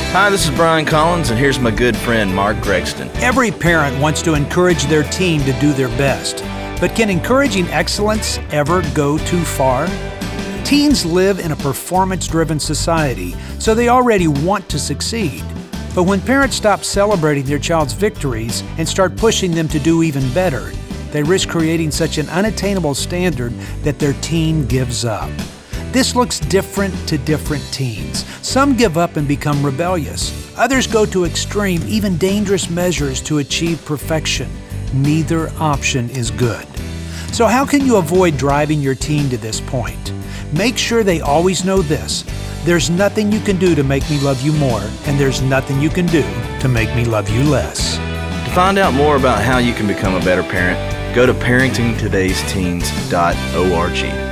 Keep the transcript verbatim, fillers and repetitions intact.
Hi, this is Brian Collins, and here's my good friend, Mark Gregston. Every parent wants to encourage their teen to do their best. But can encouraging excellence ever go too far? Teens live in a performance-driven society, so they already want to succeed. But when parents stop celebrating their child's victories and start pushing them to do even better, they risk creating such an unattainable standard that their teen gives up. This looks different to different teens. Some give up and become rebellious. Others go to extreme, even dangerous measures to achieve perfection. Neither option is good. So how can you avoid driving your teen to this point? Make sure they always know this: there's nothing you can do to make me love you more, and there's nothing you can do to make me love you less. To find out more about how you can become a better parent, go to parenting todays teens dot org.